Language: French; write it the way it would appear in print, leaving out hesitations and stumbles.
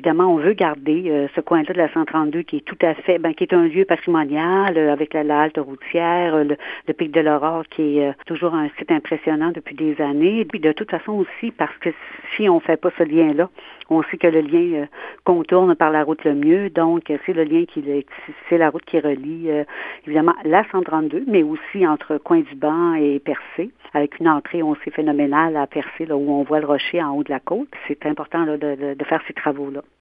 évidemment, on veut garder ce coin-là de la 132 qui est tout à fait, qui est un lieu patrimonial avec la halte routière, le pic de l'Aurore qui est toujours un site impressionnant depuis des années. Et puis de toute façon aussi, parce que si on fait pas ce lien-là, on sait que le lien contourne par la route Lemieux, donc c'est le lien c'est la route qui relie évidemment la 132, mais aussi entre Coin-du-Banc et Percé, avec une entrée, on sait, phénoménale à Percé, là où on voit le rocher en haut de la côte. C'est important là, de faire ces travaux-là.